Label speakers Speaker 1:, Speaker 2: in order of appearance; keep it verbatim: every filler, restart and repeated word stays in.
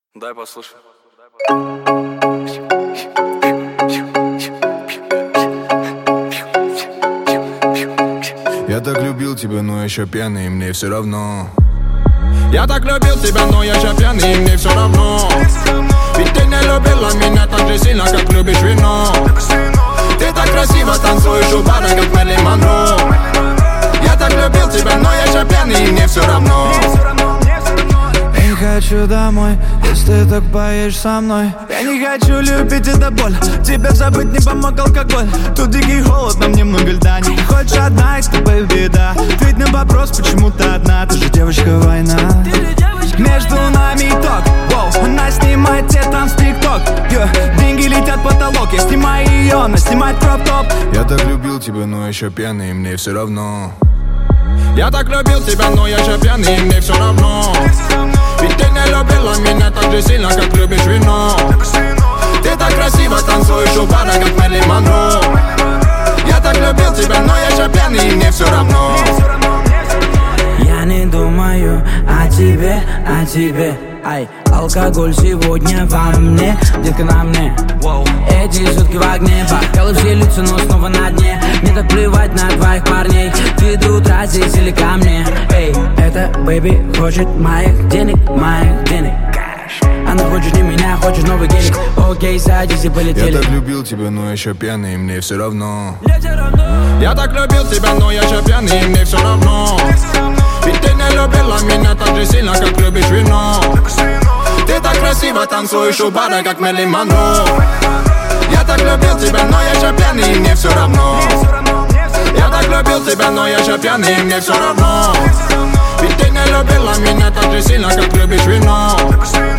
Speaker 1: Дай послушай.
Speaker 2: Я так любил тебя, но еще пьяный, и мне все равно.
Speaker 3: Я так любил тебя, но я еще пьяный, и мне все равно. Ведь ты не любила меня так же сильно, как любишь вино. Ты так красиво танцуешь у бара, как Мэрилин Монро. Я так любил тебя, но я еще пьяный, и мне все равно.
Speaker 4: Я не хочу домой, если ты так поешь со мной. Я не хочу любить, это боль. Тебя забыть не помог алкоголь. Тут дикий холод, нам немного льда. Не хочешь одна, и с тобой беда. Ответь на вопрос, почему ты одна. Ты же девочка война. Между нами ток, воу. Она снимает те там с тик-ток, yeah. Деньги летят в потолок. Я снимаю ее, она снимает кроп-топ.
Speaker 2: Я так любил тебя, но еще пьяный, и мне все равно.
Speaker 3: Я так любил тебя, но я еще пьяный, и мне все равно. Ведь ты не любила меня так же сильно, как любишь вино. Ты так красиво танцуешь у бара, как Мэрилин Монро. Я так любил тебя, но я еще пьяный, и мне все равно.
Speaker 5: Я не думаю о тебе, о тебе. Ай, алкоголь сегодня во мне, детка на мне. Эти сутки в огне, бокалы все лица, но снова на дне. Мне так плевать на твоих парней. Ты до утра здесь или ко мне. Эй, эта бэйби хочет моих денег, моих денег. Она хочет не меня, хочет новый гелик. Окей, садись и полетели.
Speaker 2: Я так любил тебя, но еще пьяный, и мне все равно.
Speaker 3: Я так любил тебя, но я еще пьяный, и мне все равно. Ведь ты не любила меня так же сильно, как любишь вино. Ты так красиво танцуешь у бара, как Мэрилин Монро. Я так любил тебя, но я еще пьяный, и мне все равно. Я так любил тебя, но я еще пьяный, и мне все равно. Ведь ты не любила меня так же сильно, как любишь вино.